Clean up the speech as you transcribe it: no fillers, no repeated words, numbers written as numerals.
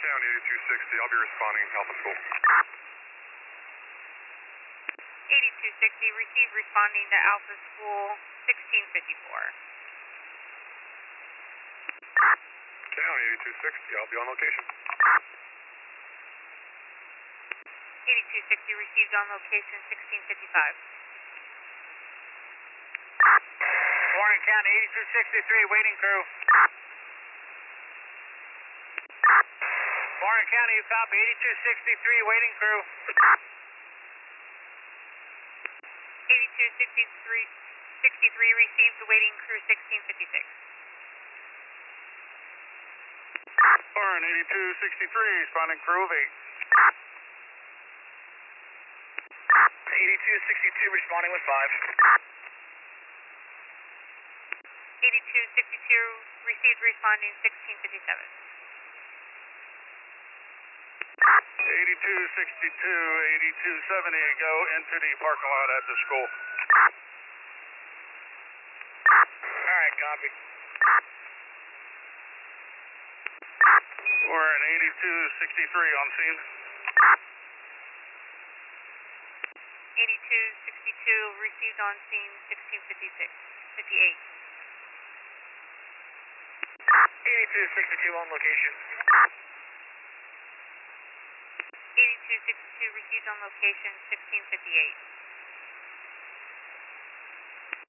County 8260, I'll be responding Alpha School. 8260, receive responding to Alpha School 1654. County 8260, I'll be on location. 8260, received on location 1655. Warren County 8263, waiting crew. Warren County, you copy, 8263, waiting crew. 8263, received, waiting crew 1656. Warren 8263, responding crew of 8. 8262, responding with 5. 8262, received, responding 1657. 8262, 8270, go into the parking lot at the school. Alright, copy. We're at 8263 on scene. 8262, received on scene 1656, 58. 8262 on location. 8262, received on location 1658.